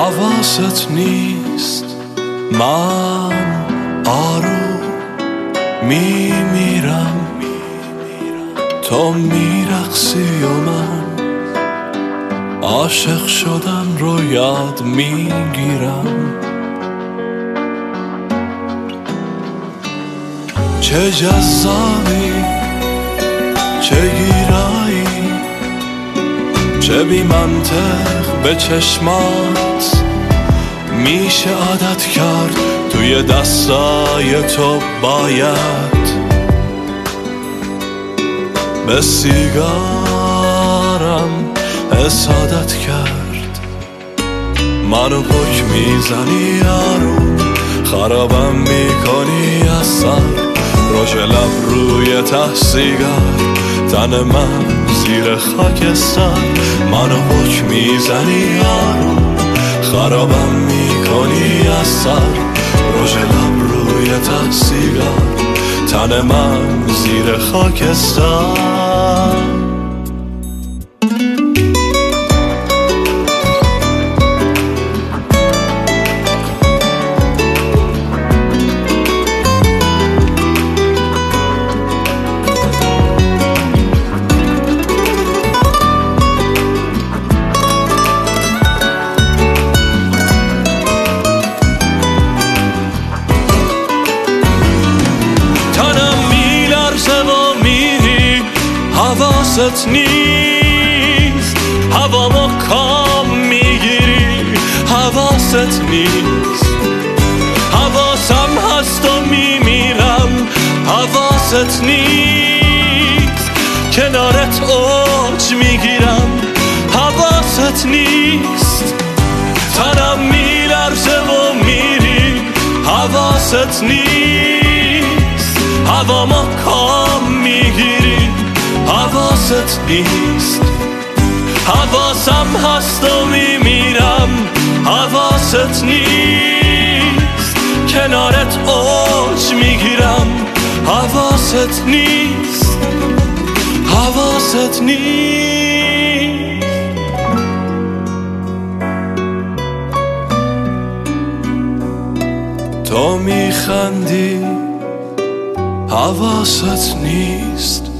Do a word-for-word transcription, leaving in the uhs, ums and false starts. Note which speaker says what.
Speaker 1: حواست نیست من آروم میمیرم، تو میرقصی و من عاشق شدن رو یاد میگیرم. چه جذابی، چه گیرایی، چه بی منطق به چشمات میشه عادت کرد. توی دستای تو باید به سیگارم حسادت کرد. منو پک میزنی یارو، خرابم میکنی از سر. روش لب روی ته سیگار، تن من زیر خاکستر. منو پک میزنی یارو، خرابم میکنی از سر. روش لب روی ته سیگار، تن من زیر خاکستر. حواست نیست هوامو کام میگیری، حواست نیست حواسم هست و میمیرم. حواست نیست کنارت اوج میگیرم، حواست نیست تنم میلرزه و میری. حواست نیست هوامو کام میگیری، حواست نیست حواسم هست و میمیرم. حواست نیست کنارت اوج میگیرم، حواست نیست حواست نیست. تو میخندی، حواست نیست